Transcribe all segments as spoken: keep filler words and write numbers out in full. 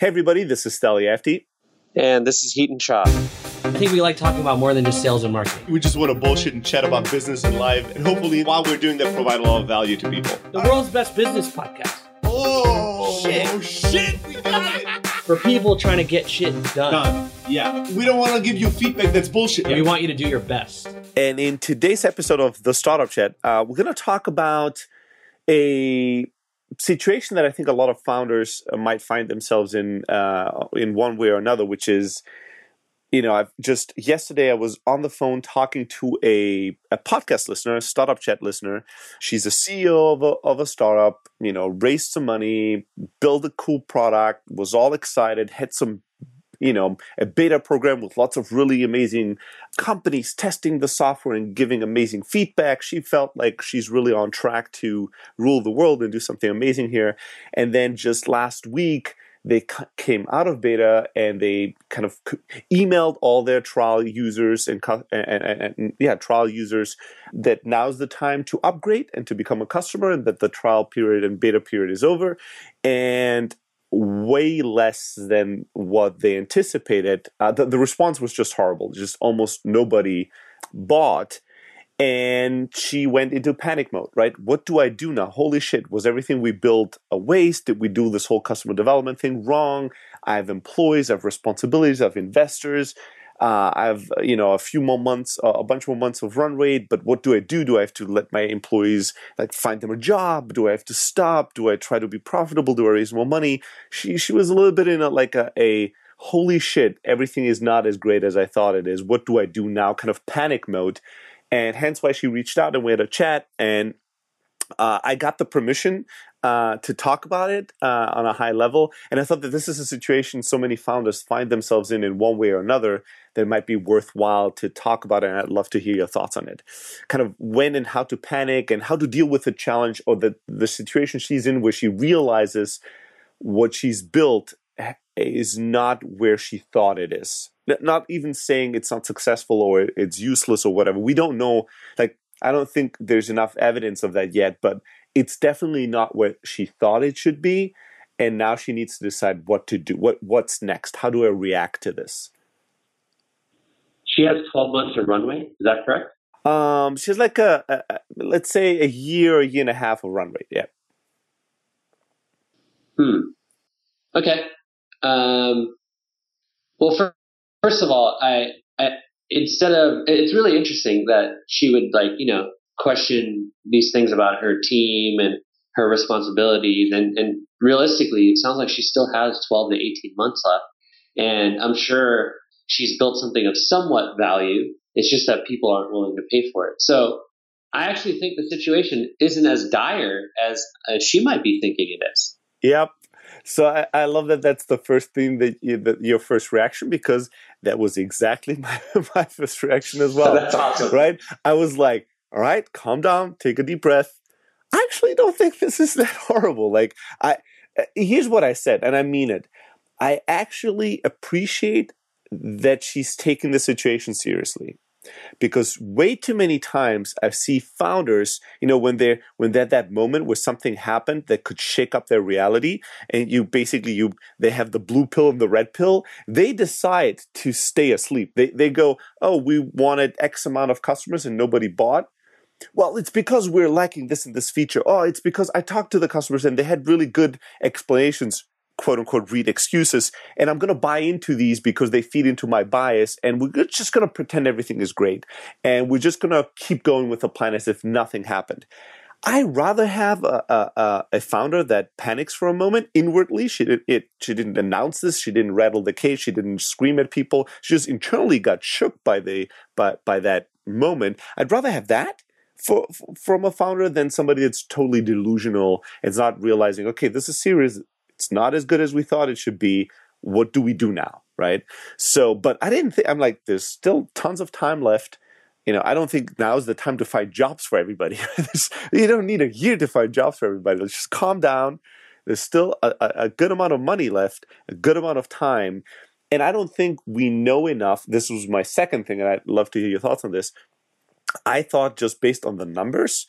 Hey everybody, this is Steli Afti. And this is Heaton Chop. I think we like talking about more than just sales and marketing. We just want to bullshit and chat about business and life, and hopefully while we're doing that, provide a lot of value to people. The world's best business podcast. Oh, shit. Oh, shit, we got it. For people trying to get shit done. Done. Yeah. We don't want to give you feedback that's bullshit. Yeah, we want you to do your best. And in today's episode of The Startup Chat, uh, we're going to talk about a situation that I think a lot of founders uh, might find themselves in uh, in one way or another, which is, you know, I've just yesterday I was on the phone talking to a, a podcast listener, a Startup Chat listener. She's a C E O of a, of a startup, you know, raised some money, built a cool product, was all excited, had some, you know, a beta program with lots of really amazing companies testing the software and giving amazing feedback. She felt like she's really on track to rule the world and do something amazing here. And then just last week, they came out of beta and they kind of emailed all their trial users and, and, and, and yeah, trial users that now's the time to upgrade and to become a customer, and that the trial period and beta period is over. And way less than what they anticipated. Uh, the, the response was just horrible. Just almost nobody bought. And she went into panic mode, right? What do I do now? Holy shit, was everything we built a waste? Did we do this whole customer development thing wrong? I have employees, I have responsibilities, I have investors. Uh, I have, you know, a few more months, uh, a bunch more months of run rate, but what do I do? Do I have to let my employees, like, find them a job? Do I have to stop? Do I try to be profitable? Do I raise more money? She she was a little bit in a, like a, a holy shit, everything is not as great as I thought it is. What do I do now? Kind of panic mode. And hence why she reached out and we had a chat, and uh, I got the permission uh, to talk about it uh, on a high level. And I thought that this is a situation so many founders find themselves in in one way or another that it might be worthwhile to talk about it. And I'd love to hear your thoughts on it. Kind of when and how to panic and how to deal with the challenge or the, the situation she's in where she realizes what she's built is not where she thought it is. Not even saying it's not successful or it's useless or whatever. We don't know. Like, I don't think there's enough evidence of that yet, but it's definitely not what she thought it should be. And now she needs to decide what to do. What What's next? How do I react to this? She has twelve months of runway. Is that correct? Um, she has like a, a, a let's say a year, a year and a half of run rate. Yeah. Hmm. Okay. Um, well, for, first of all, I, I, instead of, it's really interesting that she would, like, you know, question these things about her team and her responsibilities. And, and realistically, it sounds like she still has twelve to eighteen months left. And I'm sure she's built something of somewhat value. It's just that people aren't willing to pay for it. So I actually think the situation isn't as dire as, as she might be thinking it is. Yep. So I, I love that that's the first thing that, you, that your first reaction, because that was exactly my, my first reaction as well. That's awesome. Right? I was like, all right, calm down, take a deep breath. I actually don't think this is that horrible. Like, I here's what I said, and I mean it. I actually appreciate that she's taking the situation seriously. Because way too many times I see founders, you know, when they're when they're at that moment where something happened that could shake up their reality, and you basically you they have the blue pill and the red pill, they decide to stay asleep. They they go, oh, we wanted X amount of customers and nobody bought. Well, it's because we're lacking this and this feature. Oh, it's because I talked to the customers and they had really good explanations, quote unquote, read excuses, and I'm going to buy into these because they feed into my bias, and we're just going to pretend everything is great, and we're just going to keep going with the plan as if nothing happened. I'd rather have a, a, a founder that panics for a moment inwardly. She, did, it, she didn't announce this. She didn't rattle the cage. She didn't scream at people. She just internally got shook by the by, by that moment. I'd rather have that for, for, from a founder than somebody that's totally delusional and not realizing, okay, this is serious. It's not as good as we thought it should be. What do we do now, right? So, but I didn't think, I'm like, there's still tons of time left. You know, I don't think now is the time to find jobs for everybody. You don't need a year to find jobs for everybody. Let's just calm down. There's still a, a good amount of money left, a good amount of time. And I don't think we know enough. This was my second thing, and I'd love to hear your thoughts on this. I thought just based on the numbers,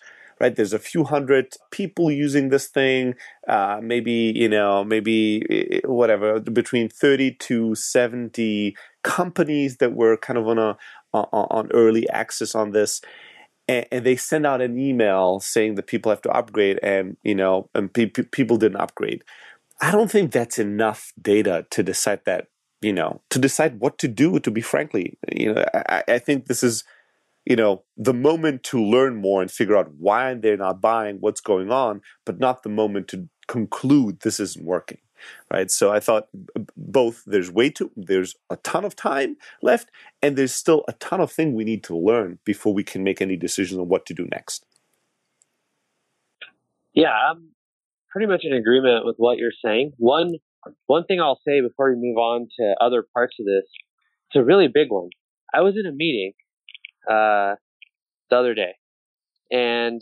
right? There's a few hundred people using this thing, uh, maybe, you know, maybe whatever, between thirty to seventy companies that were kind of on a on, on early access on this. And, and they send out an email saying that people have to upgrade, and, you know, and pe- pe- people didn't upgrade. I don't think that's enough data to decide that, you know, to decide what to do, to be frankly. You know, I, I think this is, you know, the moment to learn more and figure out why they're not buying, what's going on, but not the moment to conclude this isn't working, right? So I thought both there's way too, there's a ton of time left, and there's still a ton of things we need to learn before we can make any decisions on what to do next. Yeah, I'm pretty much in agreement with what you're saying. One, one thing I'll say before we move on to other parts of this, it's a really big one. I was in a meeting uh, the other day, and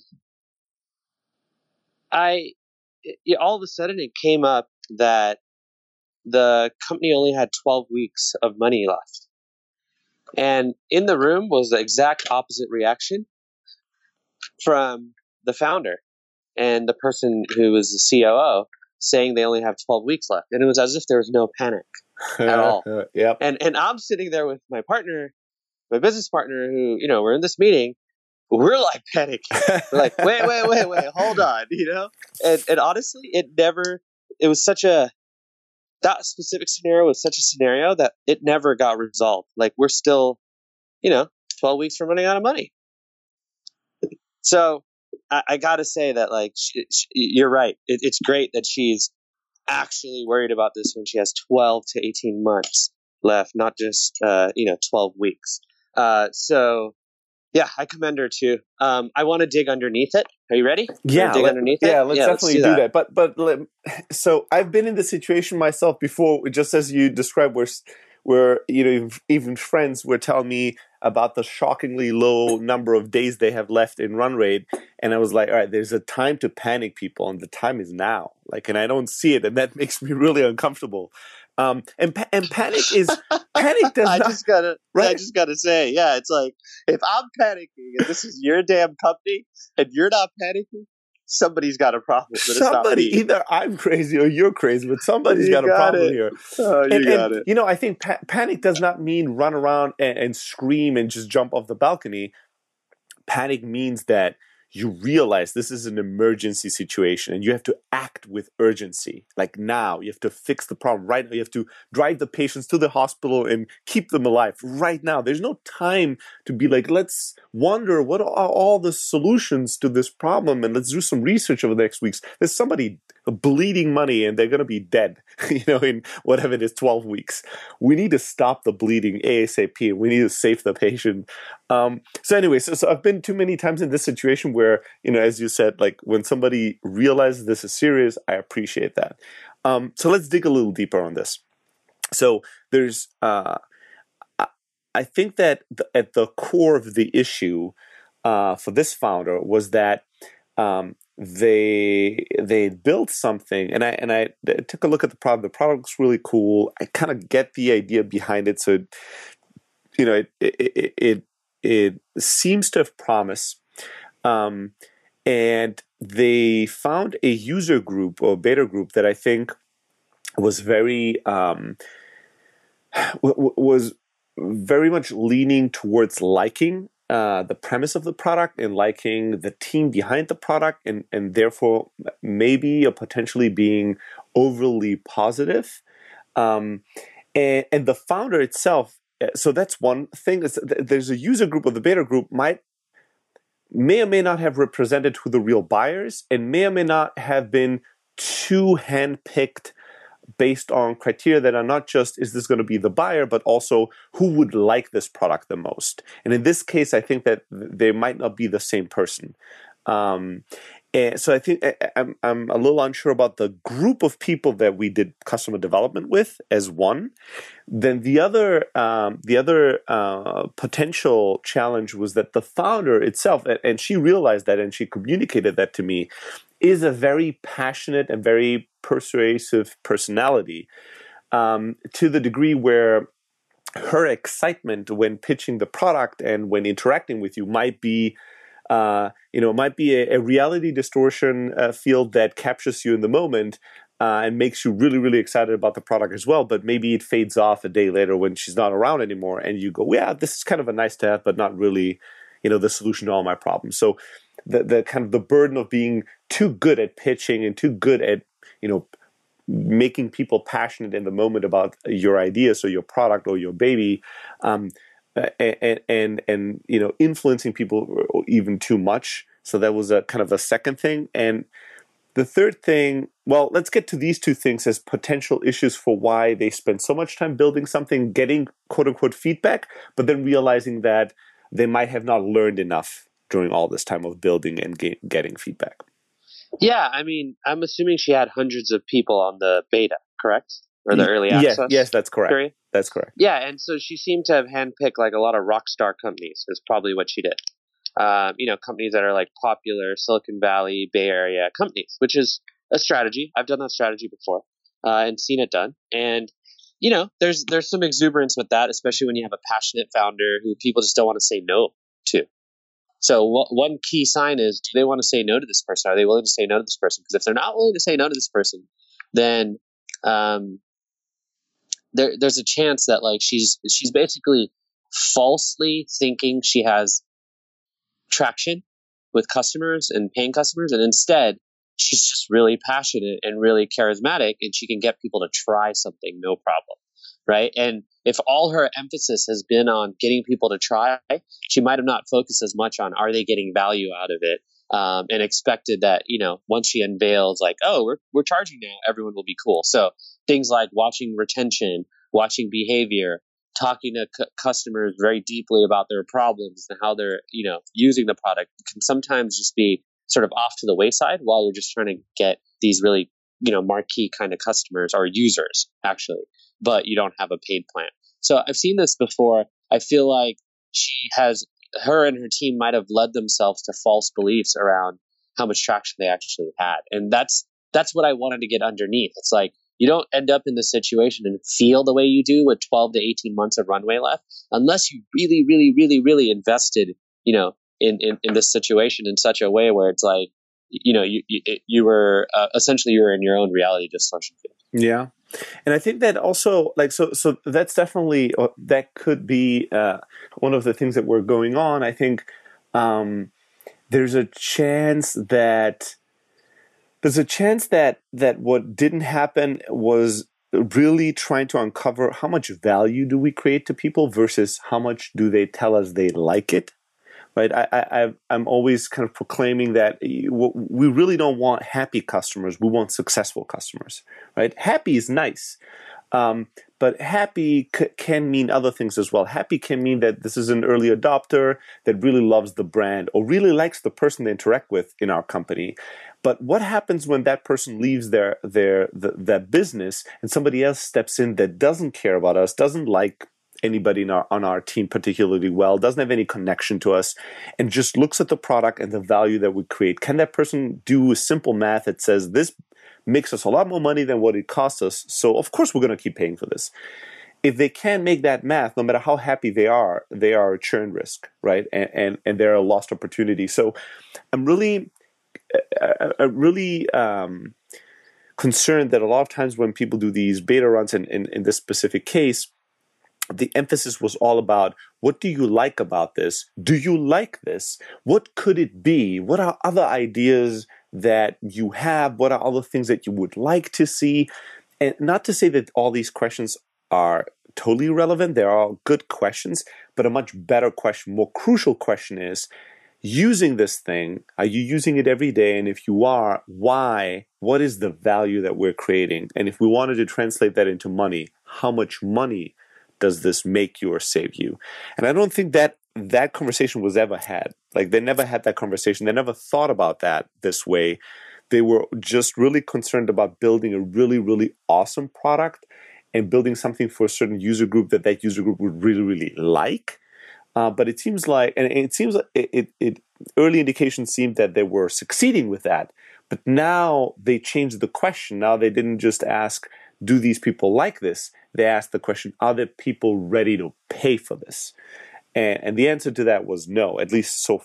I, it, all of a sudden it came up that the company only had twelve weeks of money left. And in the room was the exact opposite reaction from the founder and the person who was the C O O, saying they only have twelve weeks left. And it was as if there was no panic at all. Yep. And and I'm sitting there with my partner, my business partner, who, you know, we're in this meeting. We're like panicking. We're like, wait, wait, wait, wait, hold on, you know? And and honestly, it never, it was such a, that specific scenario was such a scenario that it never got resolved. Like, we're still, you know, twelve weeks from running out of money. So I, I got to say that, like, she, she, you're right. It, it's great that she's actually worried about this when she has twelve to eighteen months left, not just, uh, you know, twelve weeks. Uh, so, yeah, I commend her too. Um, I want to dig underneath it. Are you ready? Yeah, dig let, underneath yeah, it? let's yeah, definitely let's do, do that. that. But but let, so I've been in the situation myself before, just as you described, where where you know even friends were telling me about the shockingly low number of days they have left in run rate, and I was like, all right, there's a time to panic, people, and the time is now. Like, and I don't see it, and that makes me really uncomfortable. Um, and and panic is panic does I not. just gotta, right? I just gotta say, yeah, it's like, if I'm panicking and this is your damn company and you're not panicking, somebody's got a problem. But Somebody, it's not me. either I'm crazy or you're crazy, but somebody's You got a got problem it. here. Oh, you and, got and, it. You know, I think pa- panic does not mean run around and, and scream and just jump off the balcony. Panic means that you realize this is an emergency situation and you have to act with urgency. Like now, you have to fix the problem right now. You have to drive the patients to the hospital and keep them alive right now. There's no time to be like, let's wonder what are all the solutions to this problem and let's do some research over the next weeks. There's somebody bleeding money and they're going to be dead, you know, in whatever it is, twelve weeks. We need to stop the bleeding ASAP. We need to save the patient. Um, so anyway, so, so I've been too many times in this situation where, you know, as you said, like when somebody realizes this is serious, I appreciate that. Um, so let's dig a little deeper on this. So there's, uh, I, I think that the, at the core of the issue uh, for this founder was that um, they they built something, and I and I took a look at the product. The product looks really cool. I kind of get the idea behind it, so you know, it it it, it seems to have promise. Um, and they found a user group or beta group that I think was very um, w- was very much leaning towards liking uh, the premise of the product and liking the team behind the product, and and therefore maybe or potentially being overly positive. Um, and and the founder itself. So that's one thing. There's a user group of the beta group might may or may not have represented who the real buyers, and may or may not have been too handpicked based on criteria that are not just, is this going to be the buyer, but also who would like this product the most. And in this case, I think that they might not be the same person. Um, and so I think I'm, I'm a little unsure about the group of people that we did customer development with as one. Then the other, um, the other uh, potential challenge was that the founder itself, and she realized that and she communicated that to me, is a very passionate and very persuasive personality, um, to the degree where her excitement when pitching the product and when interacting with you might be Uh, you know, it might be a, a reality distortion uh, field that captures you in the moment uh, and makes you really, really excited about the product as well. But maybe it fades off a day later when she's not around anymore, and you go, "Yeah, this is kind of a nice to have, but not really, you know, the solution to all my problems." So, the the kind of the burden of being too good at pitching and too good at, you know, making people passionate in the moment about your idea, so your product or your baby. Um, And, and and you know, influencing people even too much. So that was a kind of a second thing. And the third thing, well, let's get to these two things as potential issues for why they spend so much time building something, getting quote unquote feedback, but then realizing that they might have not learned enough during all this time of building and get, getting feedback. Yeah, I mean, I'm assuming she had hundreds of people on the beta, correct? Or the early access? Yes, yes, that's correct. Period? That's correct. Yeah, and so she seemed to have handpicked like a lot of rock star companies is probably what she did. Um, you know, companies that are like popular Silicon Valley, Bay Area companies, which is a strategy. I've done that strategy before uh, and seen it done. And, you know, there's there's some exuberance with that, especially when you have a passionate founder who people just don't want to say no to. So w- one key sign is, do they want to say no to this person? Are they willing to say no to this person? Because if they're not willing to say no to this person, then um, there, there's a chance that like she's she's basically falsely thinking she has traction with customers and paying customers, and instead she's just really passionate and really charismatic, and she can get people to try something no problem, right? And if all her emphasis has been on getting people to try, she might have not focused as much on are they getting value out of it, um, and expected that, you know, once she unveils like, oh, we're we're charging now, everyone will be cool. So things like watching retention, watching behavior, talking to c- customers very deeply about their problems and how they're, you know, using the product can sometimes just be sort of off to the wayside while you're just trying to get these really, you know, marquee kind of customers or users actually, but you don't have a paid plan. So I've seen this before. I feel like she has, her and her team might have led themselves to false beliefs around how much traction they actually had. And that's, that's what I wanted to get underneath. It's like, you don't end up in this situation and feel the way you do with twelve to eighteen months of runway left, unless you really, really, really, really invested, you know, in, in, in this situation in such a way where it's like, you know, you, you, you were uh, essentially you were in your own reality distortion field. Yeah. And I think that also, like, so, so that's definitely, uh, that could be uh, one of the things that were going on. I think um, there's a chance that, there's a chance that, that what didn't happen was really trying to uncover how much value do we create to people versus how much do they tell us they like it. Right, I, I, I'm always kind of proclaiming that we really don't want happy customers. We want successful customers. Right, happy is nice, um, but happy c- can mean other things as well. Happy can mean that this is an early adopter that really loves the brand or really likes the person they interact with in our company. But what happens when that person leaves their their the, that business and somebody else steps in that doesn't care about us, doesn't like anybody in our, on our team particularly well, doesn't have any connection to us, and just looks at the product and the value that we create? Can that person do a simple math that says this makes us a lot more money than what it costs us, so of course we're going to keep paying for this? If they can't make that math, no matter how happy they are, they are a churn risk, right? And and, and they're a lost opportunity. So I'm really, uh, uh, really um, concerned that a lot of times when people do these beta runs, in, in, in this specific case, the emphasis was all about, what do you like about this? Do you like this? What could it be? What are other ideas that you have? What are other things that you would like to see? And not to say that all these questions are totally irrelevant. They're all good questions, but a much better question, more crucial question is, using this thing, are you using it every day? And if you are, why? What is the value that we're creating? And if we wanted to translate that into money, how much money does this make you or save you? And I don't think that that conversation was ever had. Like, they never had that conversation. They never thought about that this way. They were just really concerned about building a really, really awesome product and building something for a certain user group that that user group would really, really like. Uh, but it seems like, and it seems like it, it, it, early indications seemed that they were succeeding with that. But now they changed the question. Now they didn't just ask, do these people like this? They asked the question, are the people ready to pay for this? And, and the answer to that was no, at least so far.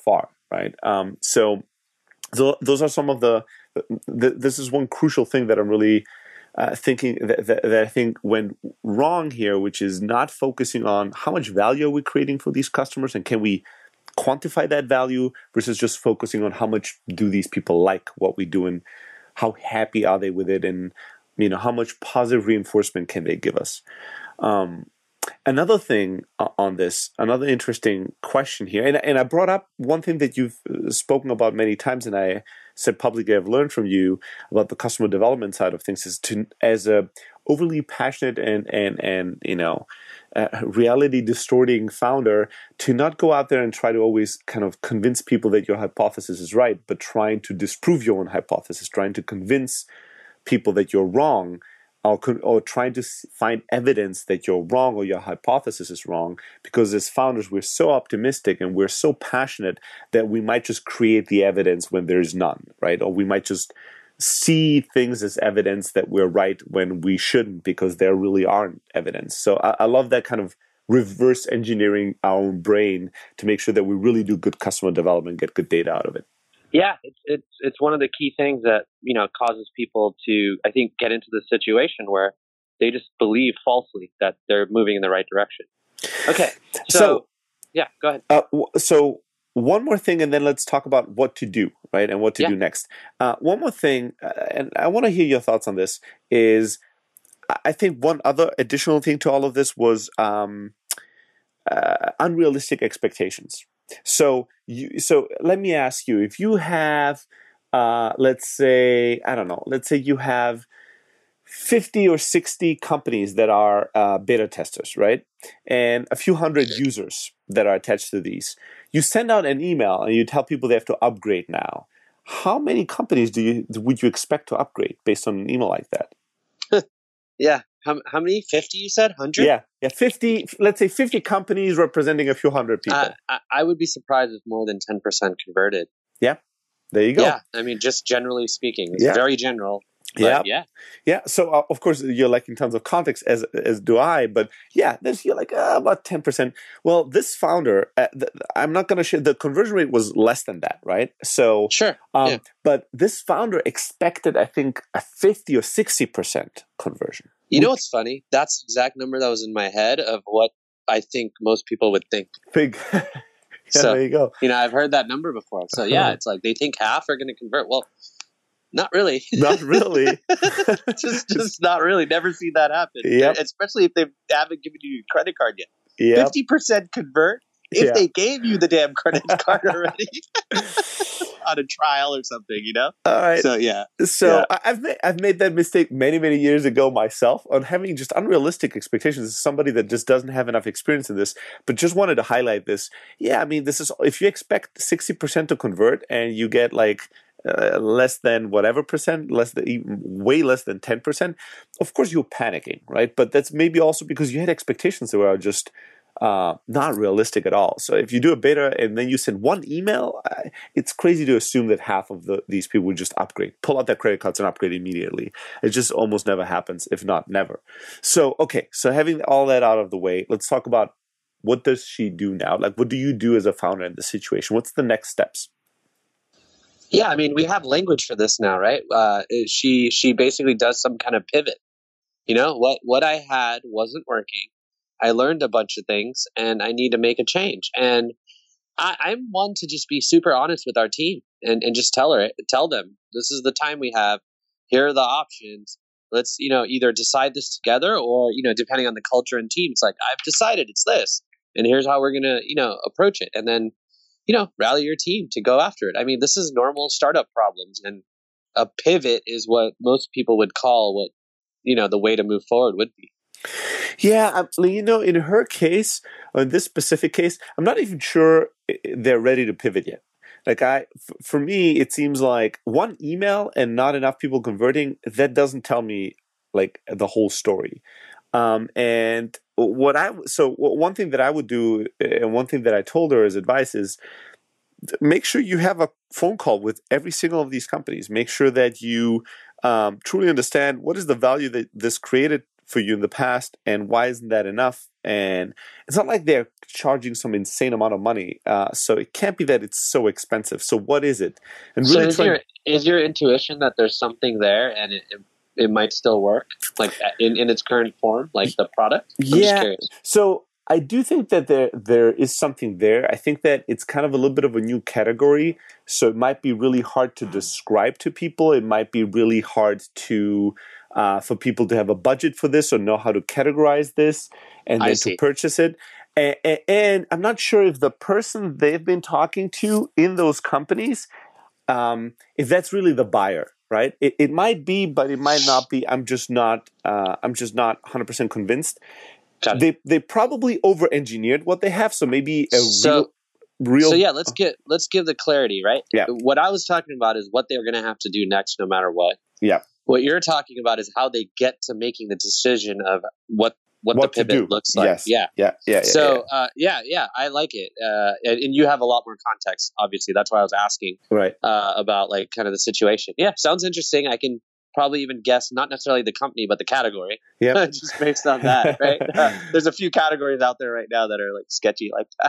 right? Um, so, so those are some of the, the. This is one crucial thing that I'm really uh, thinking that, that, that I think went wrong here, which is not focusing on how much value are we creating for these customers, and can we quantify that value versus just focusing on how much do these people like what we do and how happy are they with it, and you know how much positive reinforcement can they give us. Um, Another thing on this, another interesting question here, and, and I brought up one thing that you've spoken about many times, and I said publicly I've learned from you about the customer development side of things, is to, as a overly passionate and and and you know uh, reality distorting founder, to not go out there and try to always kind of convince people that your hypothesis is right, but trying to disprove your own hypothesis, trying to convince people that you're wrong. Or, or trying to find evidence that you're wrong or your hypothesis is wrong, because as founders, we're so optimistic and we're so passionate that we might just create the evidence when there is none, right? Or we might just see things as evidence that we're right when we shouldn't, because there really aren't evidence. So I, I love that kind of reverse engineering our own brain to make sure that we really do good customer development, get good data out of it. Yeah, it's it's it's one of the key things that, you know, causes people to, I think, get into the situation where they just believe falsely that they're moving in the right direction. Okay, so, so yeah, go ahead. Uh, so one more thing, and then let's talk about what to do, right, and what to yeah. do next. Uh, one more thing, uh, and I want to hear your thoughts on this, is I think one other additional thing to all of this was um, uh, unrealistic expectations. So you, so let me ask you, if you have, uh, let's say, I don't know, let's say you have fifty or sixty companies that are uh, beta testers, right? And a few hundred users that are attached to these. You send out an email and you tell people they have to upgrade now. How many companies do you would you expect to upgrade based on an email like that? yeah. How, how many? fifty, you said? one hundred? Yeah. Yeah. fifty, let's say fifty companies representing a few hundred people. Uh, I, I would be surprised if more than ten percent converted. Yeah. There you go. Yeah. I mean, just generally speaking, it's yeah. very general. Yeah. yeah. Yeah. So, uh, of course, you're like in terms of context, as as do I. But yeah, there's you're like uh, about ten percent. Well, this founder, uh, th- I'm not going to share, the conversion rate was less than that, right? So, sure. Um, yeah. But this founder expected, I think, a fifty or sixty percent conversion. You know what's funny? That's the exact number that was in my head of what I think most people would think. Big. yeah, so, there you go. You know, I've heard that number before. So, yeah, it's like they think half are going to convert. Well, not really. Not really. just, just not really. Never seen that happen. Yep. Especially if they haven't given you a credit card yet. Yep. fifty percent convert if yeah. they gave you the damn credit card already on a trial or something, you know? All right. So, yeah. So yeah. I've made, I've made that mistake many, many years ago myself on having just unrealistic expectations. As somebody that just doesn't have enough experience in this, but just wanted to highlight this. Yeah, I mean, this is, if you expect sixty percent to convert and you get like, Uh, less than whatever percent, less than way less than ten percent, of course you're panicking, right? But that's maybe also because you had expectations that were just uh, not realistic at all. So if you do a beta and then you send one email, uh, it's crazy to assume that half of the, these people would just upgrade, pull out their credit cards and upgrade immediately. It just almost never happens, if not never. So, okay, so having all that out of the way, let's talk about what does she do now? Like, what do you do as a founder in this situation? What's the next steps? Yeah, I mean, we have language for this now, right? Uh, she she basically does some kind of pivot. You know, what what I had wasn't working. I learned a bunch of things, and I need to make a change. And I, I'm one to just be super honest with our team and, and just tell her, tell them, this is the time we have. Here are the options. Let's, you know, either decide this together, or, you know, depending on the culture and team, it's like, I've decided it's this, and here's how we're gonna, you know, approach it, and then, you know, rally your team to go after it. I mean, this is normal startup problems, and a pivot is what most people would call what, you know, the way to move forward would be. Yeah, you know, in her case, in this specific case, I'm not even sure they're ready to pivot yet. Like I, for me, it seems like one email and not enough people converting, that doesn't tell me like the whole story. Um, and what I, so one thing that I would do, and one thing that I told her as advice is, make sure you have a phone call with every single of these companies. Make sure that you um, truly understand what is the value that this created for you in the past, and why isn't that enough? And it's not like they're charging some insane amount of money, uh, so it can't be that it's so expensive. So what is it? And So really is trying. your is your intuition that there's something there and it, it, it might still work, like in, in its current form, like the product? I'm just Yeah. curious. So I do think that there there is something there. I think that it's kind of a little bit of a new category, so it might be really hard to describe to people. It might be really hard to uh, for people to have a budget for this or know how to categorize this and I then to see. purchase it. And, and I'm not sure if the person they've been talking to in those companies, um, if that's really the buyer, right? It, it might be, but it might not be. I'm just not. Uh, I'm just not one hundred percent convinced. Got it. They they probably over engineered what they have, so maybe a So- real real. So yeah, let's get let's give the clarity, right? Yeah. What I was talking about is what they were going to have to do next, no matter what. Yeah. What you're talking about is how they get to making the decision of what what, What the to pivot do. looks like. Yes. Yeah. yeah, yeah, yeah. So uh, yeah, yeah, I like it, uh, and, and you have a lot more context. Obviously, that's why I was asking yeah. Right. uh, about like kind of the situation. Yeah, sounds interesting. I can probably even guess not necessarily the company, but the category, Yep. just based on that. Right? Uh, there's a few categories out there right now that are like sketchy like that.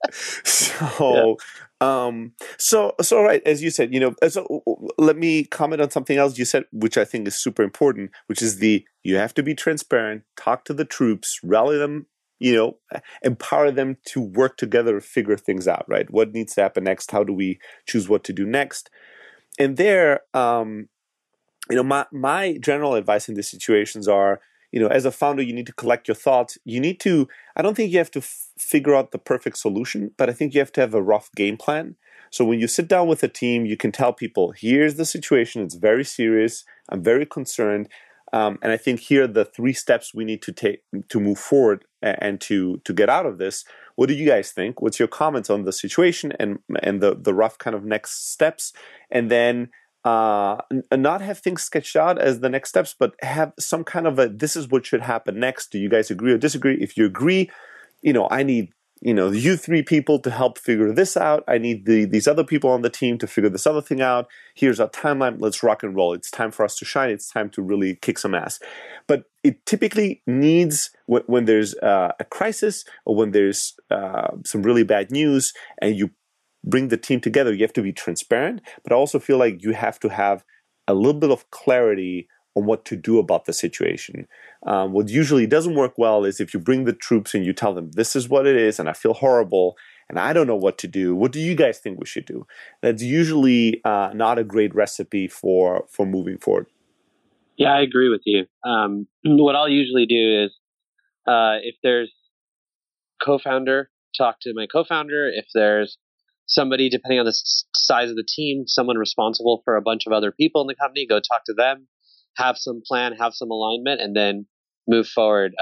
So, um, so, so, right, as you said, you know, so let me comment on something else you said, which I think is super important, which is the, you have to be transparent, talk to the troops, rally them, you know, empower them to work together, figure things out, right? What needs to happen next? How do we choose what to do next? And there, um, you know, my, my general advice in these situations are, you know, as a founder, you need to collect your thoughts. You need to, I don't think you have to f- figure out the perfect solution, but I think you have to have a rough game plan. So when you sit down with a team, you can tell people, here's the situation. It's very serious. I'm very concerned. Um, and I think here are the three steps we need to take to move forward and, and to to get out of this. What do you guys think? What's your comments on the situation and and the, the rough kind of next steps? And then uh, n- not have things sketched out as the next steps, but have some kind of a, this is what should happen next. Do you guys agree or disagree? If you agree, you know, I need, you know, you three people to help figure this out. I need the, these other people on the team to figure this other thing out. Here's our timeline. Let's rock and roll. It's time for us to shine. It's time to really kick some ass. But it typically needs, when, when there's uh, a crisis or when there's uh, some really bad news and you bring the team together, you have to be transparent, but I also feel like you have to have a little bit of clarity on what to do about the situation. Um, what usually doesn't work well is if you bring the troops and you tell them, this is what it is, and I feel horrible, and I don't know what to do. What do you guys think we should do? That's usually uh, not a great recipe for, for moving forward. Yeah, I agree with you. Um, what I'll usually do is uh, if there's co-founder, talk to my co-founder. If there's somebody, depending on the s- size of the team, someone responsible for a bunch of other people in the company, go talk to them, have some plan, have some alignment, and then move forward.